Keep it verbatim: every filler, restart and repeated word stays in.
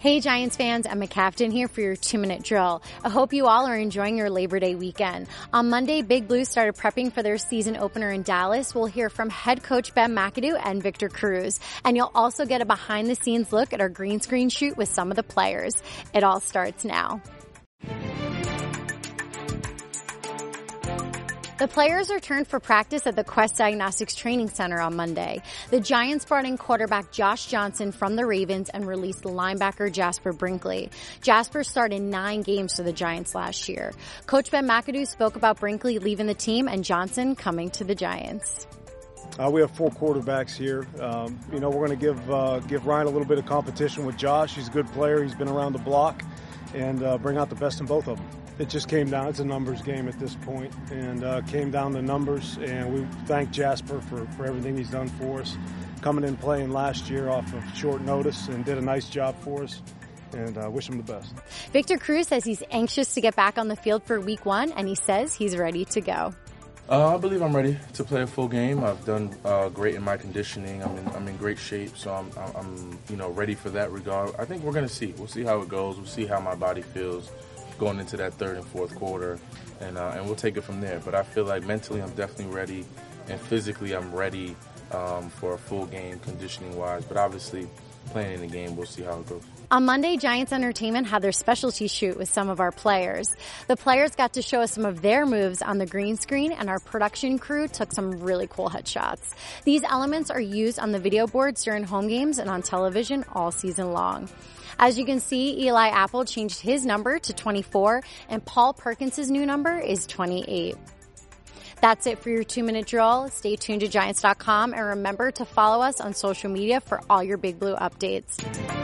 Hey Giants fans, Emma Captain here for your two-minute drill. I hope you all are enjoying your Labor Day weekend. On Monday, Big Blue started prepping for their season opener in Dallas. We'll hear from head coach Ben McAdoo and Victor Cruz. And you'll also get a behind-the-scenes look at our green screen shoot with some of the players. It all starts now. The players returned for practice at the Quest Diagnostics Training Center on Monday. The Giants brought in quarterback Josh Johnson from the Ravens and released linebacker Jasper Brinkley. Jasper started nine games for the Giants last year. Coach Ben McAdoo spoke about Brinkley leaving the team and Johnson coming to the Giants. Uh, we have four quarterbacks here. Um, you know, we're going to give uh, give Ryan a little bit of competition with Josh. He's a good player. He's been around the block, and uh, bring out the best in both of them. It just came down. It's a numbers game at this point, and uh, came down to numbers. And we thank Jasper for, for everything he's done for us, coming in playing last year off of short notice, and did a nice job for us. And uh, wish him the best. Victor Cruz says he's anxious to get back on the field for Week One, and he says he's ready to go. Uh, I believe I'm ready to play a full game. I've done uh, great in my conditioning. I'm in, I'm in great shape, so I'm, I'm, you know, ready for that regard. I think we're going to see. We'll see how it goes. We'll see how my body feels going into that third and fourth quarter, and uh, and we'll take it from there. But I feel like mentally I'm definitely ready, and physically I'm ready um, for a full game conditioning-wise. But obviously, playing in the game, we'll see how it goes. On Monday, Giants Entertainment had their specialty shoot with some of our players. The players got to show us some of their moves on the green screen, and our production crew took some really cool headshots. These elements are used on the video boards during home games and on television all season long. As you can see, Eli Apple changed his number to twenty-four, and Paul Perkins' new number is twenty-eight. That's it for your two-minute drill. Stay tuned to Giants dot com, and remember to follow us on social media for all your Big Blue updates.